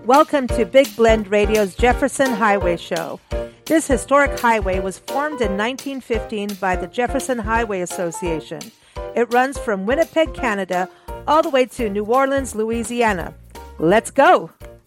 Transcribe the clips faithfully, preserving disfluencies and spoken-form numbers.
Welcome to Big Blend Radio's Jefferson Highway Show. This historic highway was formed in nineteen fifteen by the Jefferson Highway Association. It runs from Winnipeg, Canada, all the way to New Orleans, Louisiana. Let's go!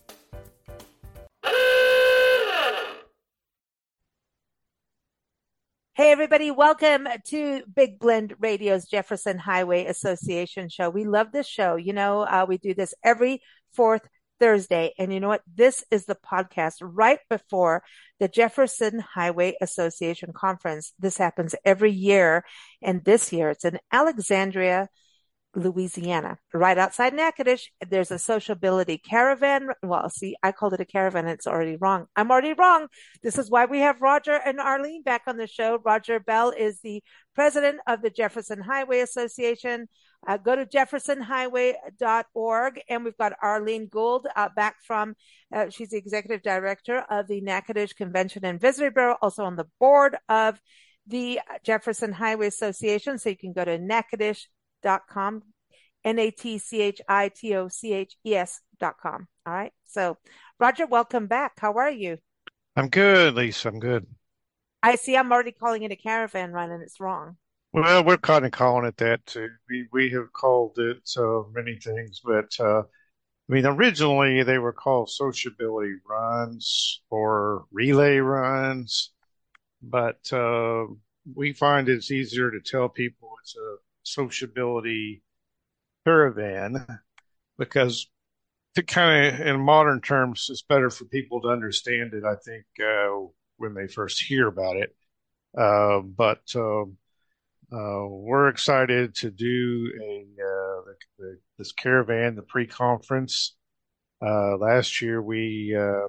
Hey everybody, welcome to Big Blend Radio's Jefferson Highway Association show. We love this show. You know, uh, we do this every fourth Thursday. And you know what? This is the podcast right before the Jefferson Highway Association conference. This happens every year. And this year it's in Alexandria, Louisiana, right outside Natchitoches. There's a sociability caravan. Well, see, I called it a caravan. It's already wrong. I'm already wrong. This is why we have Roger and Arlene back on the show. Roger Bell is the president of the Jefferson Highway Association. Uh, go to jefferson highway dot org. And we've got Arlene Gould uh, back from, uh, she's the executive director of the Natchitoches Convention and Visitor Bureau, also on the board of the Jefferson Highway Association. So you can go to natchitoches dot com, N A T C H I T O C H E S dot com. All right. So, Roger, welcome back. How are you? I'm good, Lisa. I'm good. I see I'm already calling it a caravan run and it's wrong. Well, we're kind of calling it that too. We we have called it so many things, but uh, I mean, originally they were called sociability runs or relay runs, but uh, we find it's easier to tell people it's a sociability caravan because to kind of in modern terms it's better for people to understand it, I think, uh, when they first hear about it. Uh, but uh, uh, we're excited to do a uh, the, the, this caravan, the pre-conference. Uh, last year we uh,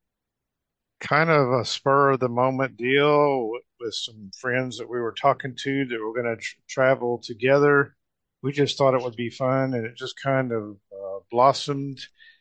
kind of a spur of the moment deal with, with some friends that we were talking to that were going to tr- travel together. We just thought it would be fun, and it just kind of uh, blossomed.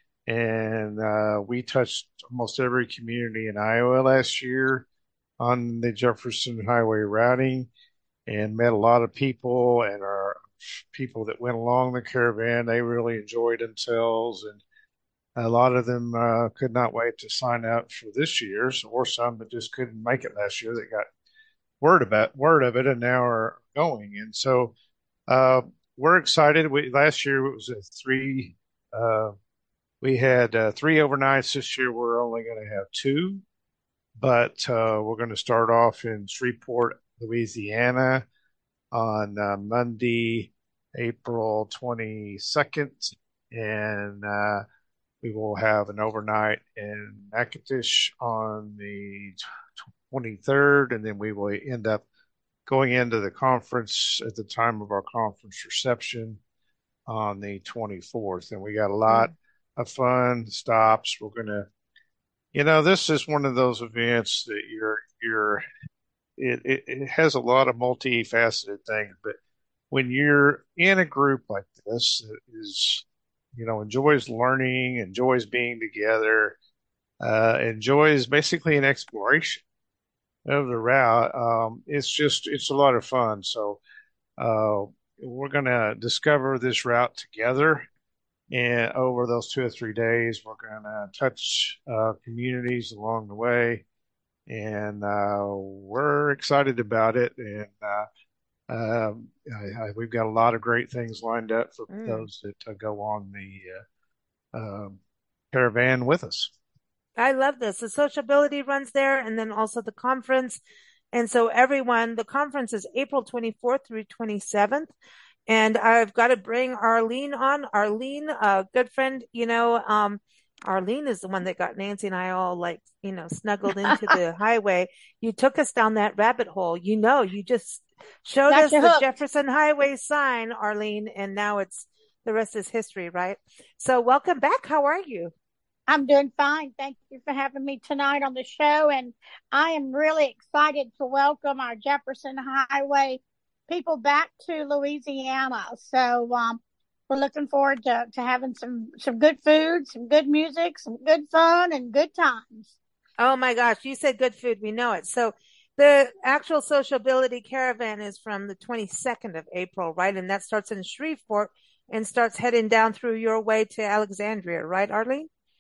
And uh, we touched almost every community in Iowa last year on the Jefferson Highway routing and met a lot of people. And our people that went along the caravan, they really enjoyed themselves. And a lot of them uh, could not wait to sign up for this year's, or some that just couldn't make it last year that got word about word of it and now are going. And so uh, we're excited. We last year it was a three. Uh, we had uh, three overnights. This year we're only going to have two, but uh, we're going to start off in Shreveport, Louisiana, on uh, Monday, April twenty-second, and uh, we will have an overnight in Natchitoches on the twenty-third, and then we will end up going into the conference at the time of our conference reception on the twenty-fourth. And we got a lot mm-hmm. of fun stops. We're going to, you know, this is one of those events that you're, you're, it, it, it has a lot of multifaceted things, but when you're in a group like this that is, you know, enjoys learning, enjoys being together, uh, enjoys basically an exploration of the route. Um, it's just, it's a lot of fun. So, uh, we're going to discover this route together. And over those two or three days, we're going to touch, uh, communities along the way. And, uh, we're excited about it. And, uh, um, I, I, we've got a lot of great things lined up for mm. those that uh, go on the, uh, um, caravan with us. I love this. The sociability runs there and then also the conference. And so everyone, the conference is April twenty-fourth through twenty-seventh. And I've got to bring Arlene on. Arlene, a good friend, you know, um, Arlene is the one that got Nancy and I all like, you know, snuggled into the highway. You took us down that rabbit hole. You know, you just showed Got us the hooked. Jefferson Highway sign, Arlene, and now it's the rest is history, right? So welcome back. How are you? I'm doing fine. Thank you for having me tonight on the show. And I am really excited to welcome our Jefferson Highway people back to Louisiana. So um, we're looking forward to, to having some, some good food, some good music, some good fun, and good times. Oh, my gosh. You said good food. We know it. So the actual sociability caravan is from the twenty-second of April, right? And that starts in Shreveport and starts heading down through your way to Alexandria, right, Arlene?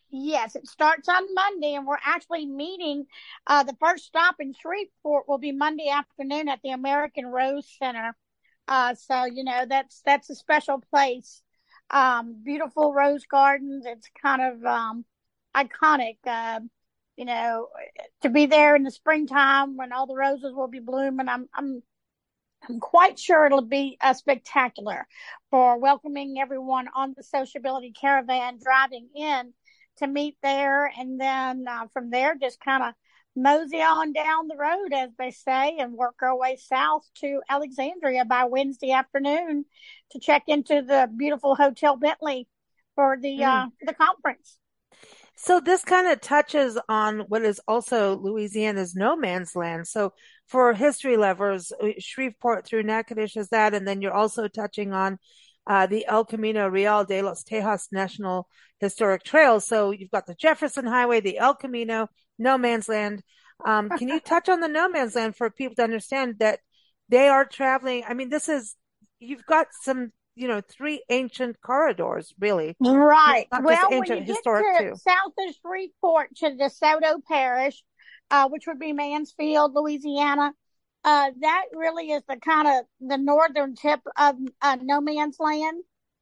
Yes, it starts on Monday, and we're actually meeting. Uh, the first stop in Shreveport will be Monday afternoon at the American Rose Center. Uh, so you know that's that's a special place. Um, beautiful rose gardens. It's kind of um, iconic. Uh, you know, to be there in the springtime when all the roses will be blooming. I'm I'm I'm quite sure it'll be uh, spectacular for welcoming everyone on the Sociability Caravan driving in to meet there. And then uh, from there, just kind of mosey on down the road, as they say, and work our way south to Alexandria by Wednesday afternoon to check into the beautiful Hotel Bentley for the uh, Mm. for the conference. So this kind of touches on what is also Louisiana's no man's land. So for history lovers, uh, Shreveport through Natchitoches is that, and then you're also touching on uh, the El Camino Real de los Tejas National Historic Trail. So you've got the Jefferson Highway, the El Camino, no man's land. Um, can you touch on the no man's land for people to understand that they are traveling? I mean, this is, you've got some, you know, three ancient corridors, really. Right. Not just Well, when ancient, you get historic to too. south of Shreveport to DeSoto Parish, uh, which would be Mansfield, Louisiana, uh, that really is the kind of the northern tip of uh, no man's land.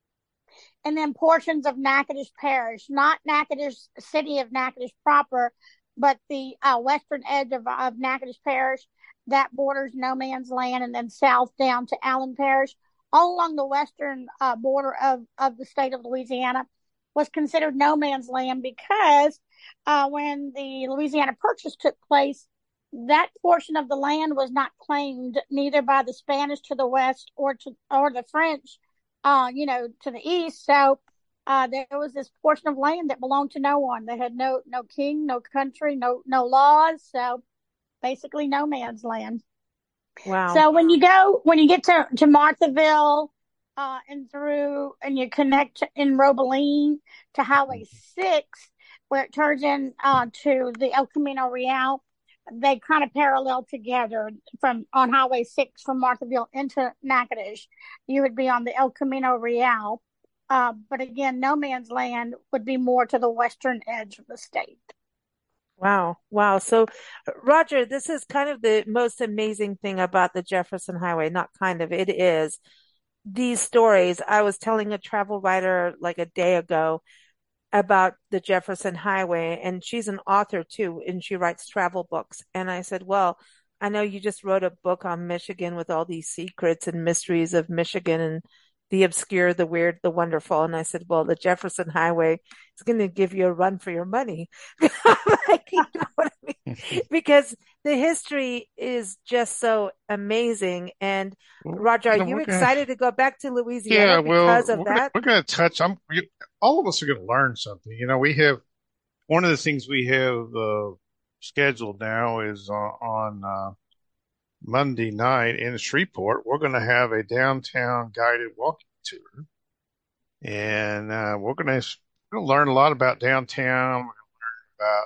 And then portions of Natchitoches Parish, not Natchitoches city of Natchitoches proper, but the uh, western edge of, of Natchitoches Parish that borders no man's land, and then south down to Allen Parish, all along the western uh, border of, of the state of Louisiana, was considered no man's land because uh, when the Louisiana Purchase took place, that portion of the land was not claimed neither by the Spanish to the west or to or the French, uh, you know, to the east. So uh, there was this portion of land that belonged to no one. They had no no king, no country, no no laws. So basically, no man's land. Wow. So when you go, when you get to, to Marthaville, uh, and through, and you connect in Robeline to Highway six, where it turns in, uh, to the El Camino Real, they kind of parallel together from, on Highway six from Marthaville into Natchitoches. You would be on the El Camino Real. Uh, but again, no man's land would be more to the western edge of the state. Wow. Wow. So, Roger, this is kind of the most amazing thing about the Jefferson Highway. Not kind of, it is. These stories. I was telling a travel writer like a day ago about the Jefferson Highway, and she's an author too, and she writes travel books. And I said, well, I know you just wrote a book on Michigan with all these secrets and mysteries of Michigan and the obscure, the weird, the wonderful. And I said, well, the Jefferson Highway is going to give you a run for your money. Like, you know what I mean? Because the history is just so amazing. And Well, Roger, are you know, you we're gonna, excited to go back to Louisiana yeah, well, because of we're gonna that? we're gonna touch. I'm we, all of us are gonna learn something. You know, we have one of the things we have uh, scheduled now is on, on uh, Monday night in Shreveport. We're gonna have a downtown guided walking tour, and uh, we're gonna we're gonna learn a lot about downtown. We're gonna learn about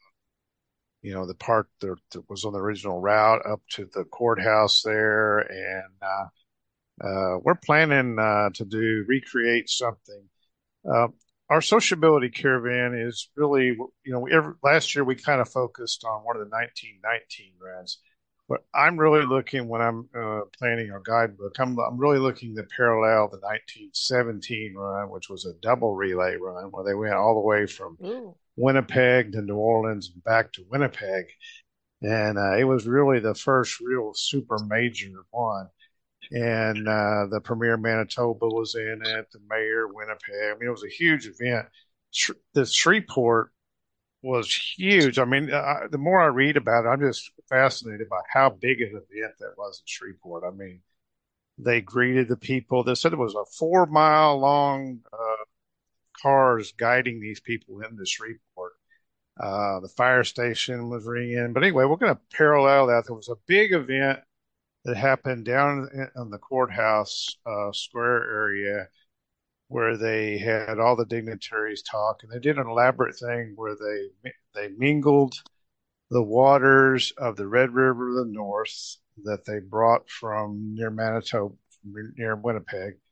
you know the part that, that was on the original route up to the courthouse there, and uh, Uh, we're planning uh, to do recreate something. Uh, our sociability caravan is really, you know, every, last year we kind of focused on one of the nineteen nineteen runs, but I'm really looking when I'm uh, planning our guidebook. I'm I'm really looking to parallel the nineteen seventeen run, which was a double relay run where they went all the way from Ooh. Winnipeg to New Orleans and back to Winnipeg, and uh, it was really the first real super major one. And uh, the premier Manitoba was in it, the mayor of Winnipeg. I mean, it was a huge event. Sh- the Shreveport was huge. I mean, I, the more I read about it, I'm just fascinated by how big an event that was in Shreveport. I mean, they greeted the people. They said it was a four mile long uh, cars guiding these people into Shreveport. Uh, the fire station was ringing. But anyway, we're going to parallel that. There was a big event that happened down in, in the courthouse uh, square area where they had all the dignitaries talk, and they did an elaborate thing where they they mingled the waters of the Red River of the North that they brought from near Manitoba, near Winnipeg,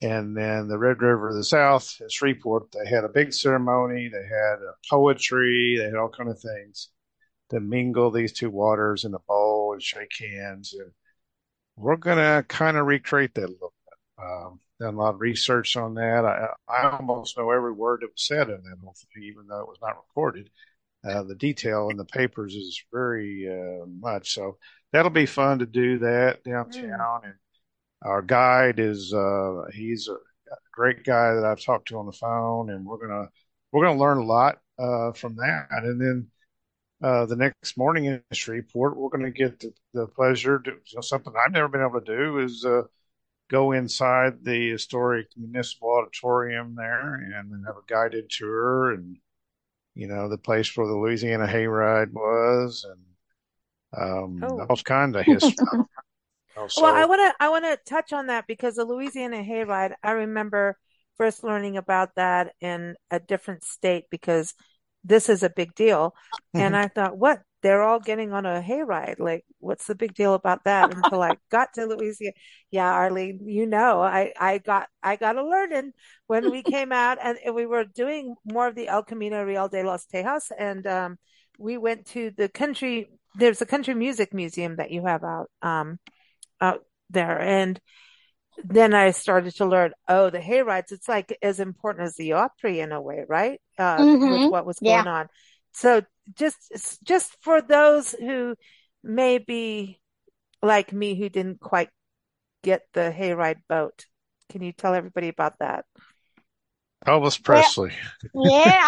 And then the Red River of the South in Shreveport, they had a big ceremony. They had uh, poetry. They had all kind of things to mingle these two waters in a bowl and shake hands. And we're going to kind of recreate that a little bit. Um, done a lot of research on that. I, I almost know every word that was said in that whole thing, even though it was not recorded. Uh, the detail in the papers is very uh, much. So that'll be fun to do that downtown. Mm. And our guide is uh, he's a great guy that I've talked to on the phone, and we're gonna we're gonna learn a lot uh, from that. And then uh, the next morning in Shreveport, we're gonna get the, the pleasure to, you know, something I've never been able to do is uh, go inside the historic municipal auditorium there and then have a guided tour, and you know the place where the Louisiana Hayride was, and um, oh. all kinds of history. Also, well, I want to I want to touch on that because the Louisiana Hayride, I remember first learning about that in a different state because this is a big deal. Mm-hmm. And I thought, what? They're all getting on a hayride. Like, what's the big deal about that? Until I got to Louisiana. Yeah, Arlene, you know, I, I got I got a learning when we came out and we were doing more of the El Camino Real de los Tejas. And um, we went to the country, there's a country music museum that you have out. Um, out there. And then I started to learn, oh, the hayrides, it's like as important as the Opry in a way, right? Uh, mm-hmm. With what was going yeah. on. So just, just for those who may be like me, who didn't quite get the hayride boat, can you tell everybody about that? Elvis Presley. Well, yeah.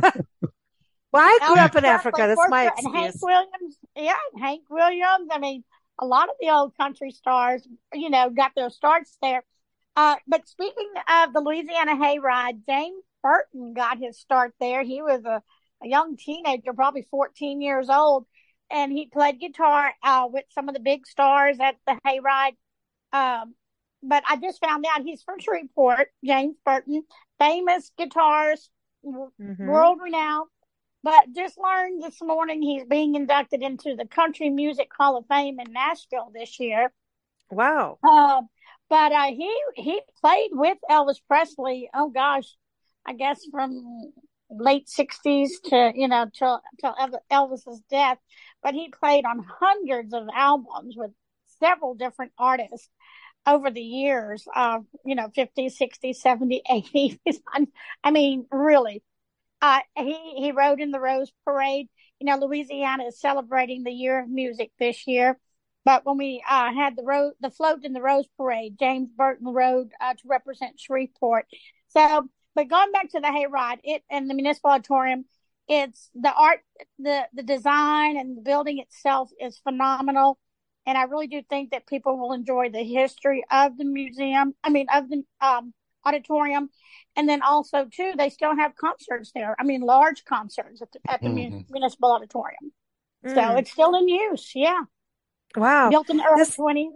Well, I grew Elvis up in Presley, Africa. That's my excuse. And Hank Williams. Yeah. Hank Williams. I mean, a lot of the old country stars, you know, got their starts there. Uh, but speaking of the Louisiana Hayride, James Burton got his start there. He was a, a young teenager, probably fourteen years old, and he played guitar uh, with some of the big stars at the Hayride. Um, but I just found out he's from Shreveport, James Burton, famous guitarist, mm-hmm. world renowned. But just learned this morning he's being inducted into the Country Music Hall of Fame in Nashville this year. Wow. Uh, but uh, he he played with Elvis Presley, oh gosh, I guess from late sixties to, you know, till, till Elvis's death. But he played on hundreds of albums with several different artists over the years, uh, you know, fifties, sixties, seventies, eighties. I mean, really. Uh, he, he rode in the Rose Parade. You know, Louisiana is celebrating the Year of Music this year. But when we uh, had the road, the float in the Rose Parade, James Burton rode uh, to represent Shreveport. So, but going back to the hayride, it and the municipal auditorium, it's the art, the the design and the building itself is phenomenal. And I really do think that people will enjoy the history of the museum. I mean, of the um, auditorium. And then also, too, they still have concerts there. I mean, large concerts at the, at the mm-hmm. municipal auditorium. Mm. So it's still in use. Yeah. Wow. Built in the early twenties.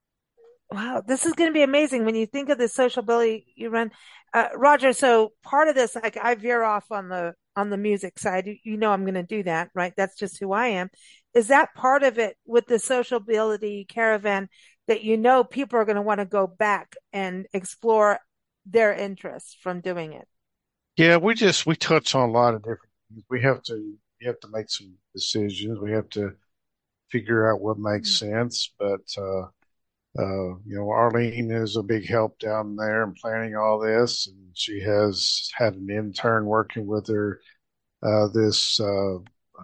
Wow. This is going to be amazing when you think of the sociability you run. Uh, Roger, so part of this, like I veer off on the, on the music side. You, you know, I'm going to do that, right? That's just who I am. Is that part of it with the sociability caravan that, you know, people are going to want to go back and explore their interests from doing it? Yeah, we just we touch on a lot of different things. We have to we have to make some decisions. We have to figure out what makes mm-hmm. sense. But uh, uh, you know, Arlene is a big help down there in planning all this, and she has had an intern working with her uh, this uh,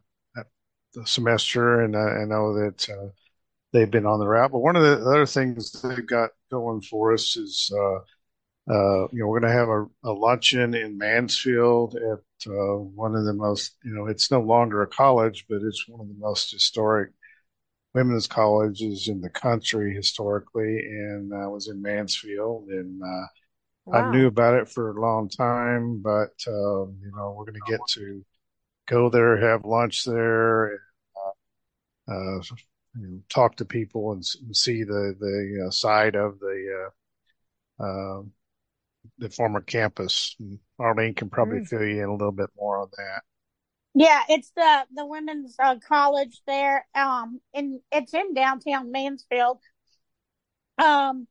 semester, and I, I know that uh, they've been on the route. But one of the other things they've got going for us is. Uh, Uh, you know, we're going to have a, a luncheon in Mansfield at uh, one of the most, you know, it's no longer a college, but it's one of the most historic women's colleges in the country historically. And I was in Mansfield, and uh, wow. I knew about it for a long time, but, uh, you know, we're going to get to go there, have lunch there, and uh, uh, you know, talk to people and, and see the, the uh, side of the uh, uh, the former campus. Arlene can probably mm. fill you in a little bit more on that. Yeah, it's the the women's uh, college there. Um, in it's in downtown Mansfield. Um,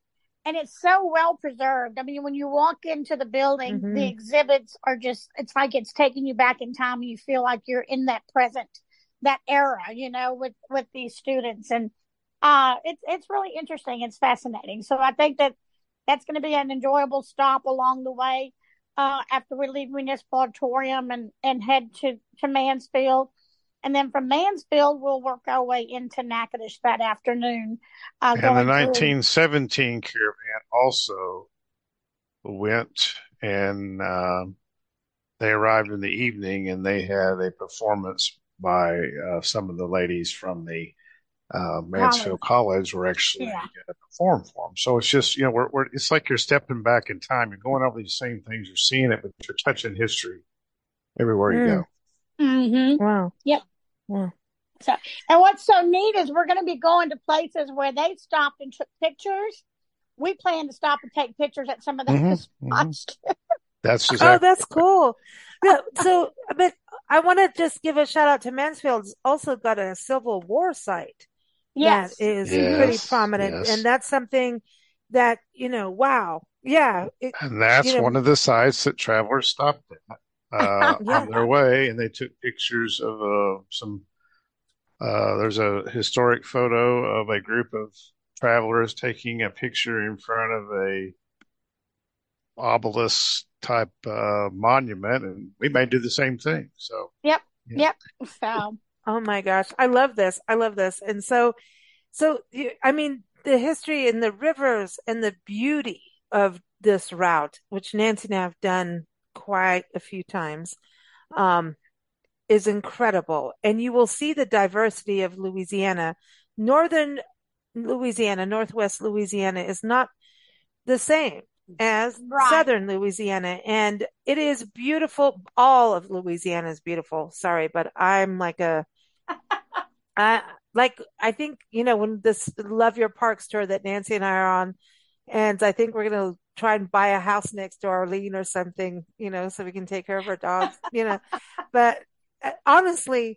and it's so well preserved. I mean, when you walk into the building, Mm-hmm. the exhibits are just, it's like it's taking you back in time, and you feel like you're in that present, that era, you know, with, with these students. And, uh, it's, it's really interesting. It's fascinating. So I think that that's going to be an enjoyable stop along the way, uh, after we leave Municipal Auditorium and, and head to, to Mansfield. And then from Mansfield, we'll work our way into Natchitoches that afternoon. Uh, And the going through. nineteen seventeen caravan also went, and uh, they arrived in the evening, and they had a performance by uh, some of the ladies from the uh, Mansfield College were actually Yeah. going to perform for them. So it's just, you know, we're, we're, it's like you're stepping back in time. You're going over these same things. You're seeing it, but you're touching history everywhere you Mm. go. Mm-hmm. Wow. Yep. Wow. So, and what's so neat is we're going to be going to places where they stopped and took pictures. We plan to stop and take pictures at some of those Mhm, spots. That's Oh, exactly. that's cool. Yeah, so, but I want to just give a shout out to Mansfield's also got a Civil War site Yes. that is Yes, pretty prominent. yes. And that's something that, you know, wow. Yeah. It, And that's you know, one of the sites that travelers stopped at uh, Yeah. on their way, and they took pictures of uh, some. Uh, there's a historic photo of a group of travelers taking a picture in front of a obelisk type uh, monument, and we may do the same thing. So, Yep. yeah. Yep. So, oh my gosh. I love this. I love this. And so, so, you- I mean, the history and the rivers and the beauty of this route, which Nancy and I have done quite a few times, um, is incredible. And you will see the diversity of Louisiana. Northern Louisiana, Northwest Louisiana is not the same as Right. Southern Louisiana. And it is beautiful. All of Louisiana is beautiful. Sorry, but I'm like a, I like, I think, you know, when this Love Your Parks tour that Nancy and I are on, and I think we're going to try and buy a house next to Arlene or something, you know, so we can take care of our dogs, you know, but uh, honestly,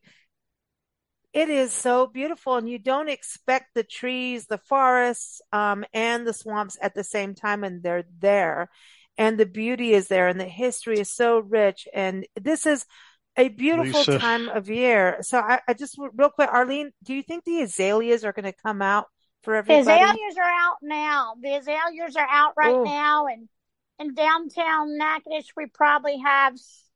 it is so beautiful, and you don't expect the trees, the forests, um, and the swamps at the same time, and they're there. And the beauty is there, and the history is so rich. And this is a beautiful Lisa, time of year. So I, I just real quick, Arlene, do you think the azaleas are going to come out for the everybody? azaleas are out now. The azaleas are out right Oh, now. And in downtown Natchitoches, we probably have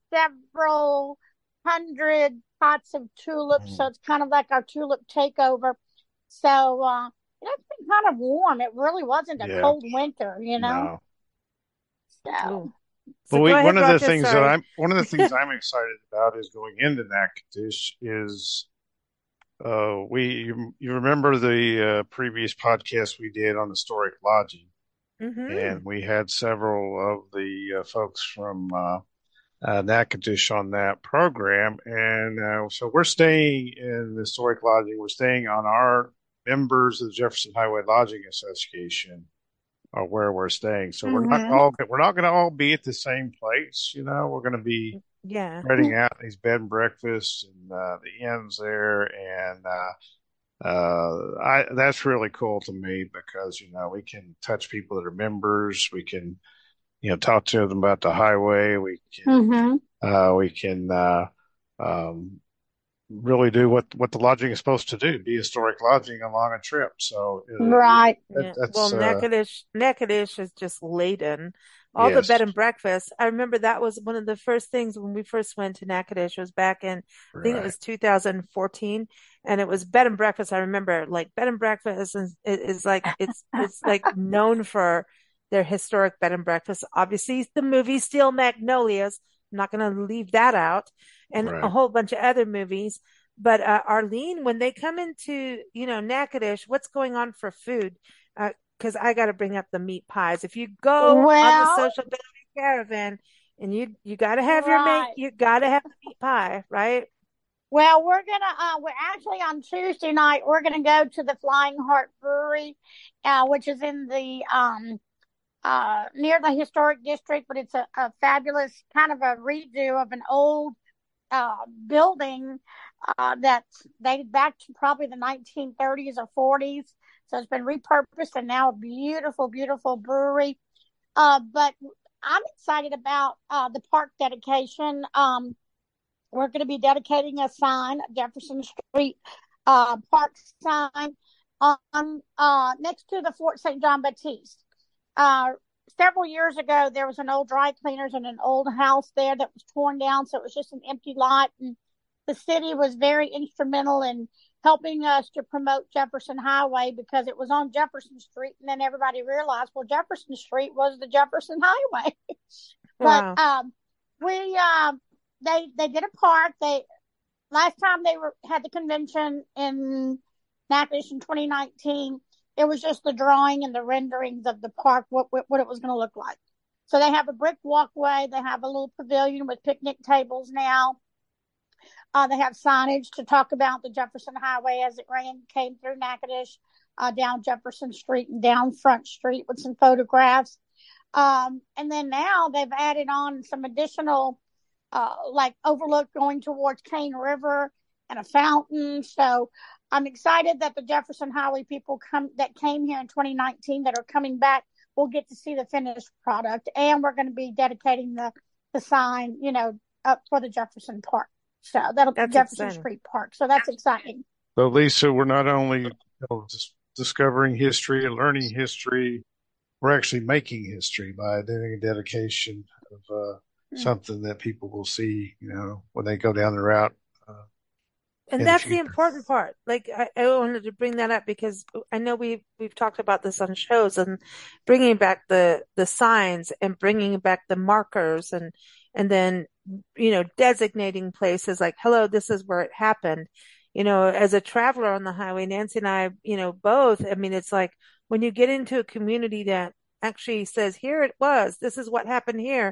several hundred pots of tulips. So it's kind of like our tulip takeover. So, uh, it's been kind of warm. It really wasn't a yeah, cold winter, you know? no. So, oh. But So we, go ahead, one of the Roger. things that Sorry. I'm one of the things I'm excited about is going into Natchitoches is uh, we you, you remember the uh, previous podcast we did on historic lodging, Mm-hmm. and we had several of the uh, folks from uh, uh, Natchitoches on that program, and uh, so we're staying in the historic lodging. We're staying on our members of the Jefferson Highway Lodging Association or where we're staying. So we're not mm-hmm. all we're not going to all be at the same place. You know, we're going to be Yeah. spreading out these bed and breakfasts and uh, the inns there, and uh, uh, I that's really cool to me because you know we can touch people that are members. We can you know talk to them about the highway. We can Mm-hmm. uh, we can uh, um, really do what what the lodging is supposed to do, be historic lodging along a trip. So uh, Right. that, Yeah. that's Well, uh, Natchitoches, Natchitoches is just laden. All the yes, bed and breakfast. I remember that was one of the first things when we first went to Natchitoches was back in, I think it right. was two thousand fourteen, and it was bed and breakfast. I remember like bed and breakfast is, is like, it's, it's like known for their historic bed and breakfast. Obviously the movie Steel Magnolias. I'm not going to leave that out, and a Right. whole bunch of other movies. But uh, Arlene, when they come into, you know, Natchitoches, what's going on for food? Uh, because I got to bring up the meat pies. If you go on the Well, Social Building Caravan, and you you got to have your mate, right. you got to have the meat pie, right? Well, we're gonna uh we're actually on Tuesday night we're gonna go to the Flying Heart Brewery, uh, which is in the um uh near the historic district, but it's a, a fabulous kind of a redo of an old uh, building uh, that's dated back to probably the nineteen thirties or forties. So it's been repurposed and now a beautiful, beautiful brewery. Uh, but I'm excited about uh, the park dedication. Um, we're going to be dedicating a sign, Jefferson Street uh, Park sign, on uh, next to the Fort Saint John Baptiste. Uh, several years ago, there was an old dry cleaners and an old house there that was torn down, so it was just an empty lot. And the city was very instrumental in helping us to promote Jefferson Highway because it was on Jefferson Street, and then everybody realized, well, Jefferson Street was the Jefferson Highway. Wow. But um, we um, they they did a park. They last time they were had the convention in Natchitoches in twenty nineteen. It was just the drawing and the renderings of the park, what what, what it was going to look like. So they have a brick walkway. They have a little pavilion with picnic tables now. Uh, they have signage to talk about the Jefferson Highway as it ran, came through Natchitoches, uh, down Jefferson Street and down Front Street with some photographs. Um, and then now they've added on some additional, uh, like overlook going towards Cane River and a fountain. So I'm excited that the Jefferson Highway people come that came here in twenty nineteen that are coming back will get to see the finished product. And we're going to be dedicating the, the sign, you know, up for the Jefferson Park. So that'll be Jefferson exciting. Street Park. So that's exciting. So Lisa, we're not only you know, just discovering history and learning history, we're actually making history by doing a dedication of uh, mm-hmm. something that people will see, you know, when they go down the route. Uh, and that's the, the important part. Like I, I wanted to bring that up because I know we've we've talked about this on shows and bringing back the the signs and bringing back the markers and and then you know designating places like, hello, this is where it happened. You know, as a traveler on the highway, Nancy and I, you know, both. I mean, it's like when you get into a community that actually says, here it was, this is what happened here.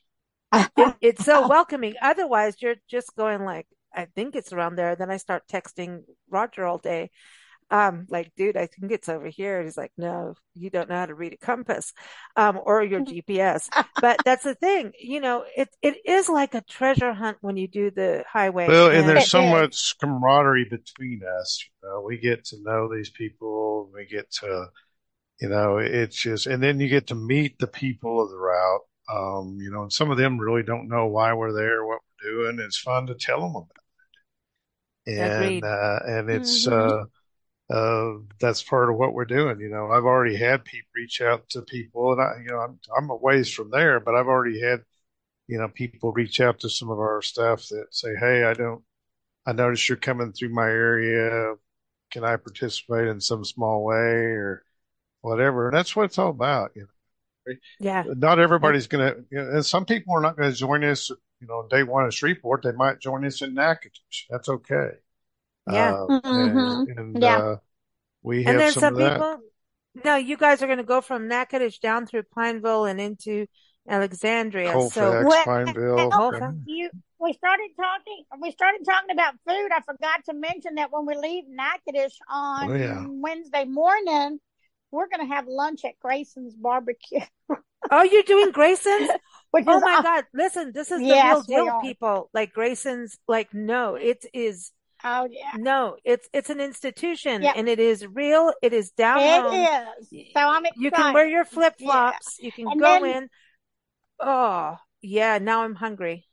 it, it's so welcoming. Otherwise, you're just going like, I think it's around there. Then I start texting Roger all day. Um, like, dude, I think it's over here. And he's like, no, you don't know how to read a compass, um, or your G P S. But that's the thing, you know, it, it is like a treasure hunt when you do the highway. Well, and, and there's so much camaraderie between us. You know, we get to know these people. We get to, you know, it's just, and then you get to meet the people of the route. Um, you know, and some of them really don't know why we're there, what we're doing. It's fun to tell them about it. And, uh, and it's, mm-hmm. uh, Uh, that's part of what we're doing. You know, I've already had people reach out to people and I, you know, I'm, I'm a ways from there, but I've already had, you know, people reach out to some of our staff that say, hey, I don't, I noticed you're coming through my area. Can I participate in some small way or whatever? And that's what it's all about. You know, yeah. Not everybody's going to, you know, and some people are not going to join us, you know, day one at Shreveport. They might join us in Natchitoches. That's okay. Yeah. Uh, mm-hmm. And, and yeah. uh, we have and then some, some of that. people, no, you guys are going to go from Natchitoches down through Pineville and into Alexandria. Colfax, so well, Pineville. Colfax. You, we started talking, we started talking about food. I forgot to mention that when we leave Natchitoches on Oh, yeah. Wednesday morning, we're going to have lunch at Grayson's Barbecue. Oh, you're doing Grayson's? Which oh is my aw- God. Listen, this is the Yes, we real deal, are. people. Like Grayson's, like, no, it is. Oh yeah. No, it's it's an institution Yep. and it is real. It is down It home. is. So I'm excited. You can wear your flip flops. Yeah. You can And go then- in. Oh, yeah. Now I'm hungry.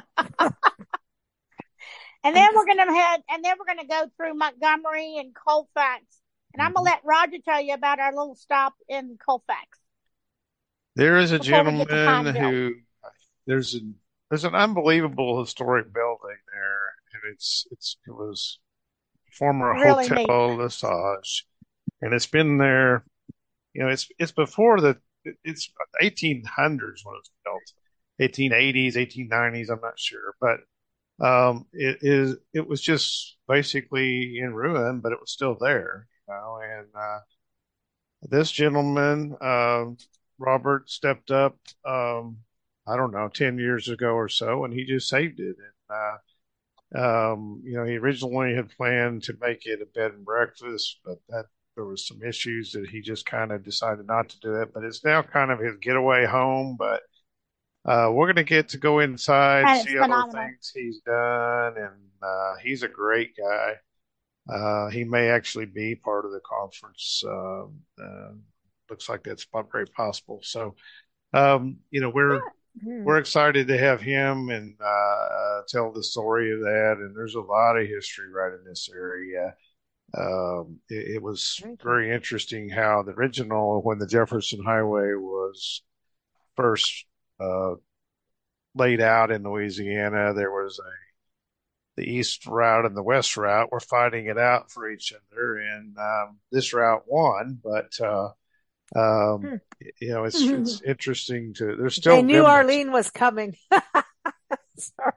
And then we're gonna head, and then we're gonna go through Montgomery and Colfax. And I'm gonna let Roger tell you about our little stop in Colfax. There is a Before we get to gentleman Pineville. who there's an there's an unbelievable historic building there, and it's it's it was former Really Hotel Lesage, and it's been there. You know, it's it's before the it's eighteen hundreds when it was built, eighteen eighties, eighteen nineties. I'm not sure, but um, it is it was just basically in ruin, but it was still there. You know, and uh, this gentleman, um, Robert, stepped up. Um, I don't know, ten years ago or so, and he just saved it. And, uh, um, you know, he originally had planned to make it a bed and breakfast, but that there was some issues that he just kind of decided not to do it. But it's now kind of his getaway home. But uh, we're going to get to go inside, And it's see all the phenomenal. things he's done, and uh, he's a great guy. Uh, he may actually be part of the conference. Uh, uh, looks like that's very possible. So, um, you know, we're Hmm. we're excited to have him and uh, uh, tell the story of that. And there's a lot of history right in this area. Um, it, it was Very cool. very interesting how the original, when the Jefferson Highway was first uh, laid out in Louisiana, there was a the east route and the west route were fighting it out for each other, and um, this route won. But uh, um, Hmm. you know, it's it's interesting to. There's They still knew remnants. Arlene was coming. Sorry.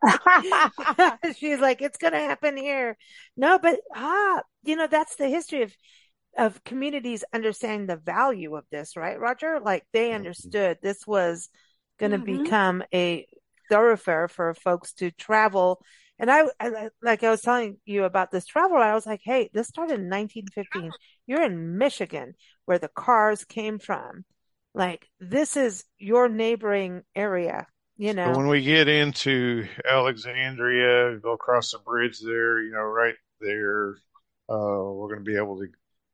She's like, it's going to happen here. No, but ah, you know, that's the history of of communities understanding the value of this, right, Roger? Like they understood this was going to hmm become a thoroughfare for folks to travel. And I, I, like I was telling you about this travel, I was like, hey, this started in nineteen fifteen. You're in Michigan, where the cars came from. Like this is your neighboring area, you So know. when we get into Alexandria, go across the bridge there, you know, right there, uh, we're going to be able to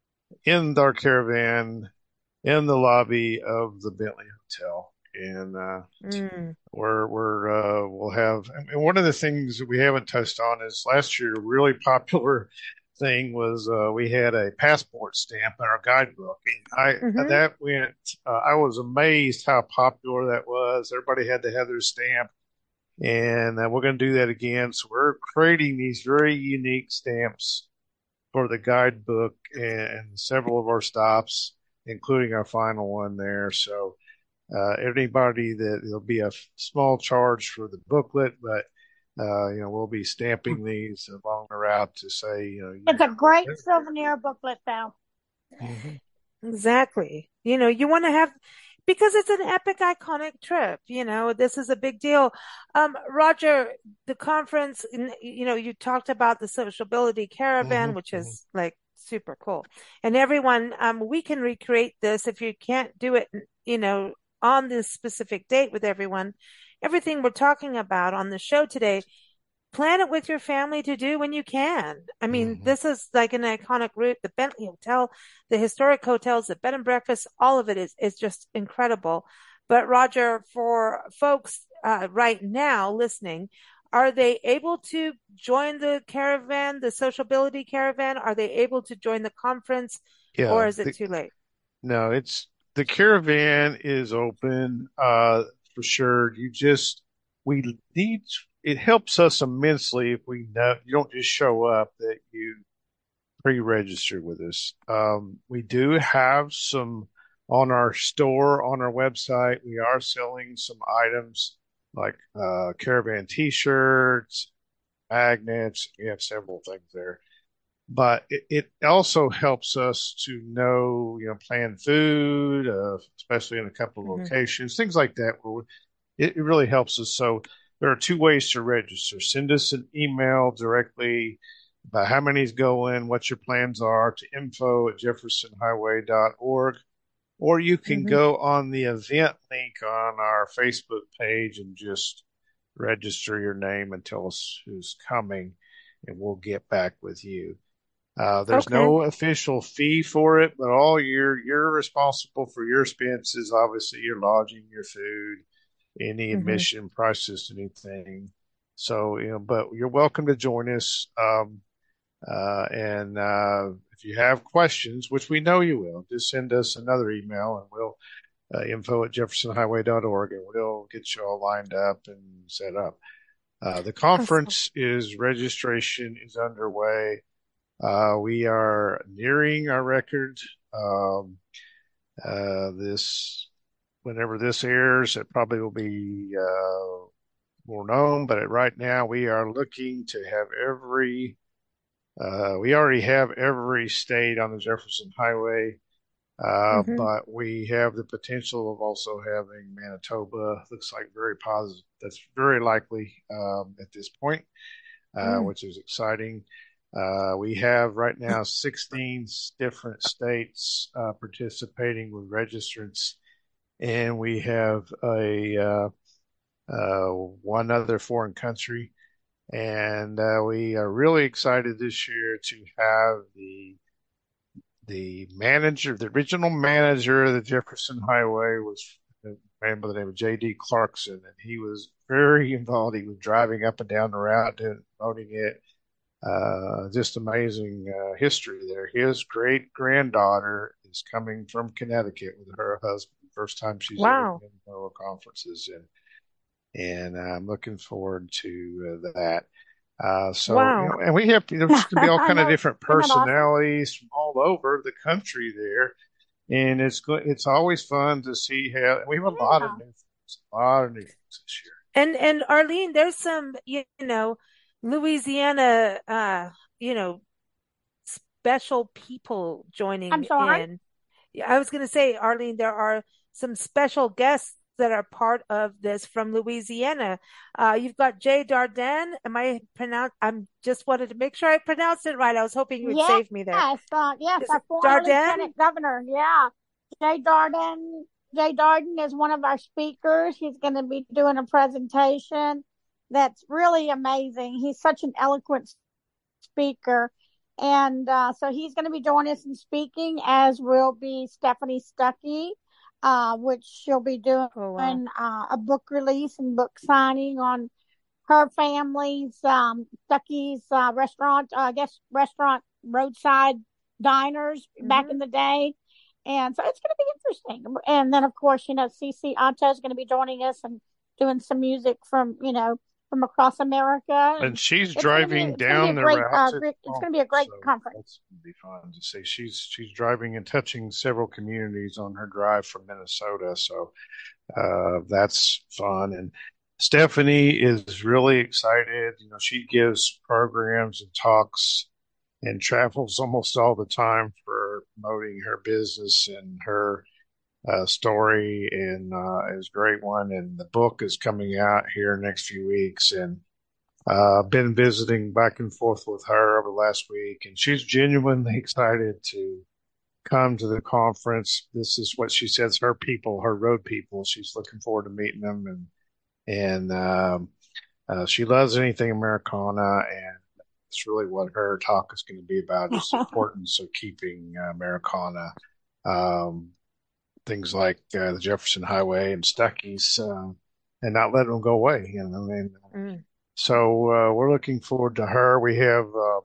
end our caravan in the lobby of the Bentley Hotel, and uh, Mm. we're we're uh, we'll have. And one of the things that we haven't touched on is last year a really popular thing was uh, we had a passport stamp in our guidebook, and I Hmm. that went. Uh, I was amazed how popular that was. Everybody had to have their stamp, and uh, we're going to do that again. So we're creating these very unique stamps for the guidebook and several of our stops, including our final one there. So uh, anybody that there'll be a small charge for the booklet, but uh, you know we'll be stamping these along the route to say you know It's you. a great souvenir booklet, though. Mm-hmm. Exactly. You know, you want to have, because it's an epic, iconic trip. You know, this is a big deal. Um, Roger, the conference, you know, you talked about the sociability Mm-hmm. caravan, which Mm-hmm. is like super cool. And everyone, um, we can recreate this if you can't do it, you know, on this specific date with everyone. Everything we're talking about on the show today, plan it with your family to do when you can. I mean, Mm-hmm. this is like an iconic route. The Bentley Hotel, the historic hotels, the bed and breakfast, all of it is, is just incredible. But Roger, for folks uh, right now listening, are they able to join the caravan, the sociability caravan? Are they able to join the conference, or Yeah, is it the, too late? no, it's the caravan is open uh, for sure. You just we need it helps us immensely if we know you don't just show up that you pre-registered with us. Um, we do have some on our store, on our website. We are selling some items like uh, caravan t-shirts, magnets. We have several things there. But it, it also helps us to know, you know, plan food, uh, especially in a couple of Mm-hmm. locations, things like that. Where we, it, it really helps us. So there are two ways to register. Send us an email directly about how many's going, what your plans are to info at jefferson highway dot org, or you can Mm-hmm. go on the event link on our Facebook page and just register your name and tell us who's coming, and we'll get back with you. Uh, there's Okay. no official fee for it, but all you're you're responsible for your expenses, obviously your lodging, your food, any Mm-hmm. admission prices, anything. So, you know, but you're welcome to join us. Um, uh, and uh, if you have questions, which we know you will, just send us another email and we'll uh, info at jefferson highway dot org and we'll get you all lined up and set up. Uh, the Awesome. conference is registration is underway. Uh, we are nearing our record. Um, uh, this, whenever this airs, it probably will be uh, more known. But right now, we are looking to have every. Uh, we already have every state on the Jefferson Highway, uh, Mm-hmm. but we have the potential of also having Manitoba. Looks like very positive. That's very likely um, at this point, uh, Mm. which is exciting. Uh, we have right now sixteen different states uh, participating with registrants, and we have a uh, uh, one other foreign country. And uh, we are really excited this year to have the the manager, the original manager of the Jefferson Highway was a man by the name of J D. Clarkson, and he was very involved. He was driving up and down the route and promoting it. Uh, just amazing uh, history there. His great granddaughter is coming from Connecticut with her husband. First time she's ever Wow. been to our conferences, and and I'm looking forward to uh, that. Uh, so, you Wow. know, and we have, there's going to be all I kind of know. different Isn't that awesome? personalities from all over the country there. And it's go- it's always fun to see how we have a lot of Yeah. new things, a lot of new things this year. And and Arlene, there's some, you know, Louisiana, uh, you know, special people I'm joining sorry. in. Yeah, I was going to say, Arlene, there are some special guests that are part of this from Louisiana. Uh, you've got Jay Darden. Am I pronounce? I'm just wanted to make sure I pronounced it right. I was hoping you would Yes, save me there. uh, yes, Is our it former Darden? lieutenant governor. Yeah, Jay Darden. Jay Darden is one of our speakers. He's going to be doing a presentation that's really amazing. He's such an eloquent speaker. And uh, so he's going to be joining us in speaking, as will be Stephanie Stuckey, uh, which she'll be doing Oh wow. uh, a book release and book signing on her family's um, Stuckey's uh, restaurant, uh, I guess restaurant roadside diners back Hmm. in the day. And so it's going to be interesting. And then, of course, you know, Cece Anto is going to be joining us and doing some music from, you know, from across America. And And she's it's going to be, driving it's going to be a down the great, route uh, to the it's going to be a conference, great so conference. that's going to be fun to see. She's she's driving and touching several communities on her drive from Minnesota, so uh, that's fun. And Stephanie is really excited. You know, she gives programs and talks and travels almost all the time for promoting her business and her uh, story, and uh, is a great one. And the book is coming out here next few weeks, and uh, I've been visiting back and forth with her over the last week, and she's genuinely excited to come to the conference. This is what she says, her people, her road people. She's looking forward to meeting them, and and um, uh, she loves anything Americana, and it's really what her talk is going to be about: is the importance of keeping uh, Americana. Um, Things like uh, the Jefferson Highway and Stuckey's, uh, and not letting them go away. You know, and Mm. so uh, we're looking forward to her. We have uh,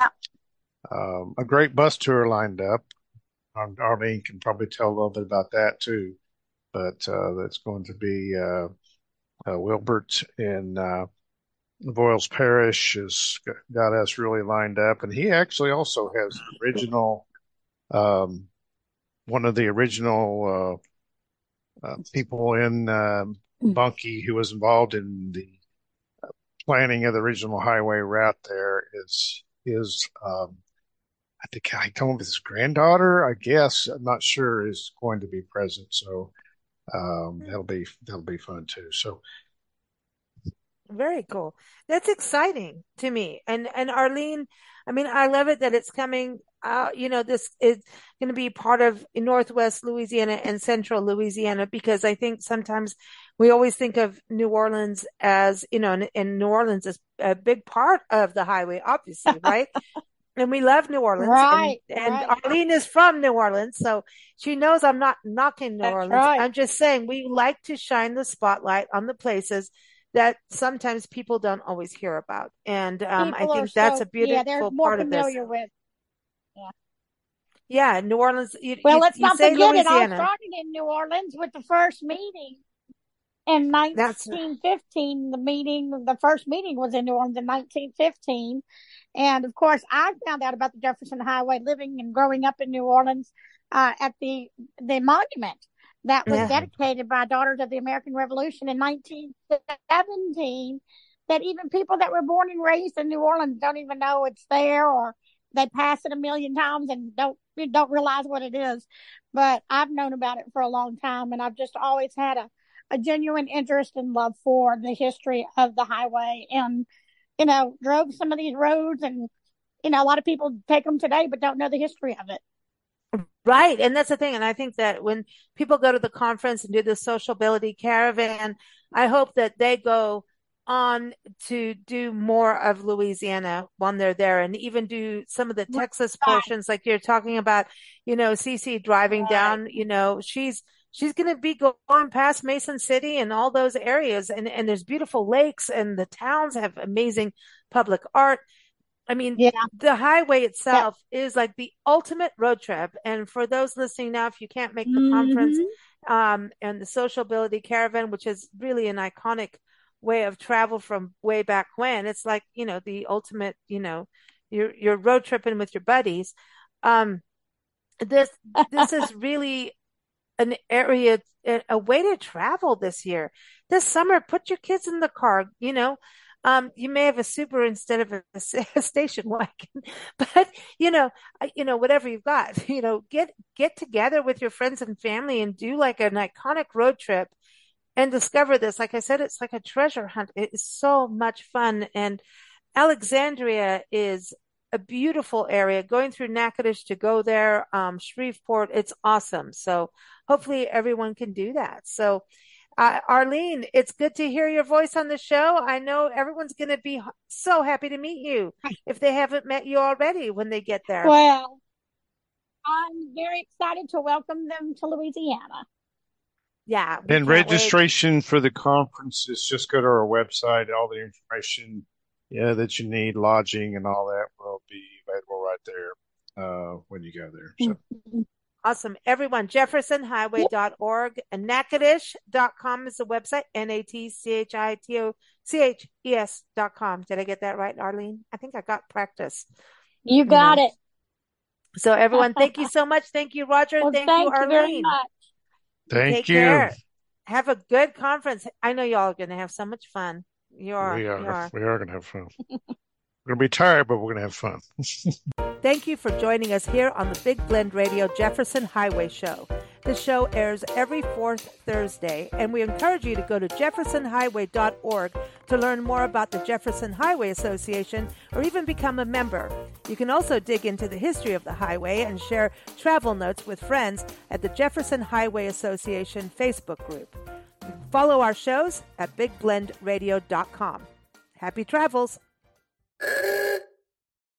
um, a great bus tour lined up. Um, Arlene can probably tell a little bit about that too. But uh, that's going to be uh, uh, Wilbert in uh, Voiles Parish has got us really lined up, and he actually also has the original, um, one of the original uh, uh, people in um, Bunkie who was involved in the planning of the original highway route. There is is um, I think I told him his granddaughter, I guess, I'm not sure, is going to be present. So um, that'll be that'll be fun too. So Very cool. That's exciting to me. And and Arlene, I mean, I love it that it's coming out. You know, this is going to be part of Northwest Louisiana and Central Louisiana, because I think sometimes we always think of New Orleans as, you know, and, and New Orleans is a big part of the highway, obviously, right? And we love New Orleans, and Right, and right. Arlene is from New Orleans, so she knows I'm not knocking New That's Orleans. right. I'm just saying we like to shine the spotlight on the places that sometimes people don't always hear about. And um, I People are think that's a so, yeah, they're beautiful more part of this. familiar with. Yeah. Yeah, New Orleans, you Well, you, let's you not say forget it all Louisiana. started in New Orleans with the first meeting in That's nineteen fifteen. The meeting, the first meeting was in New Orleans in nineteen fifteen. And of course, I found out about the Jefferson Highway living and growing up in New Orleans uh, at the the monument that was yeah. dedicated by Daughters of the American Revolution in nineteen seventeen. That even people that were born and raised in New Orleans don't even know it's there, or they pass it a million times and don't don't realize what it is. But I've known about it for a long time, and I've just always had a, a genuine interest and love for the history of the highway, and you know, drove some of these roads, and you know, a lot of people take them today but don't know the history of it. Right. And that's the thing. And I think that when people go to the conference and do the sociability caravan, I hope that they go on to do more of Louisiana when they're there, and even do some of the Texas portions like you're talking about, you know, Cece driving Right. down, you know, she's she's going to be going past Mason City and all those areas, and and there's beautiful lakes, and the towns have amazing public art. I mean, Yeah. the highway itself is like the ultimate road trip. And for those listening now, if you can't make the Mhm. conference, um, and the Sociability Caravan, which is really an iconic way of travel from way back when, it's like, you know, the ultimate, you know, you're, you're road tripping with your buddies. Um, this, this is really an area, a, a way to travel this year. This summer, put your kids in the car, you know. Um, you may have a Subaru instead of a, a station wagon, but you know, you know, whatever you've got, you know, get, get together with your friends and family and do like an iconic road trip and discover this. Like I said, it's like a treasure hunt. It is so much fun. And Alexandria is a beautiful area. Going through Natchitoches to go there, um, Shreveport, it's awesome. So hopefully everyone can do that. So, Uh, Arlene, it's good to hear your voice on the show. I know everyone's going to be h- so happy to meet you if they haven't met you already when they get there. Well, I'm very excited to welcome them to Louisiana. Yeah. we And can't wait. registration for the conference is just go to our website. All the information, yeah, that you need, lodging and all that will be available right there uh, when you go there. So Mhm. Awesome. Everyone, jefferson highway dot org and natchitoches dot com is the website. N A T C H I T O C H E S dot com. Did I get that right, Arlene? I think I got practice. You You got know. it. So everyone, thank you so much. Thank you, Roger. Well, thank, thank you, you very Arlene. much. thank Take you. care. Have a good conference. I know y'all are going to have so much fun. You are. We You are. are. We are going to have fun. We're going to be tired, but we're going to have fun. Thank you for joining us here on the Big Blend Radio Jefferson Highway Show. The show airs every fourth Thursday, and we encourage you to go to jefferson highway dot org to learn more about the Jefferson Highway Association or even become a member. You can also dig into the history of the highway and share travel notes with friends at the Jefferson Highway Association Facebook group. Follow our shows at big blend radio dot com. Happy travels!